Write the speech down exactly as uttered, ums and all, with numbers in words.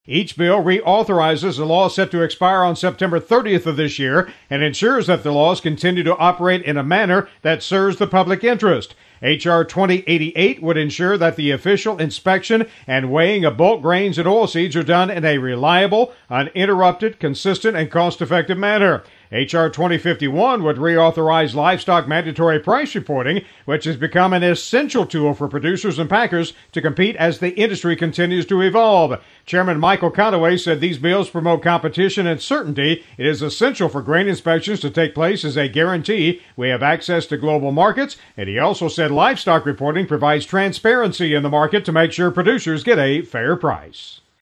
Each bill reauthorizes a law set to expire on September thirtieth of this year and ensures that the laws continue to operate in a manner that serves the public interest. H R twenty eighty-eight would ensure that the official inspection and weighing of bulk grains and oilseeds are done in a reliable, uninterrupted, consistent, and cost-effective manner. H R twenty fifty-one would reauthorize livestock mandatory price reporting, which has become an essential tool for producers and packers to compete as the industry continues to evolve. Chairman Michael Conaway said these bills promote competition and certainty. It is essential for grain inspections to take place as a guarantee we have access to global markets, and he also said livestock reporting provides transparency in the market to make sure producers get a fair price.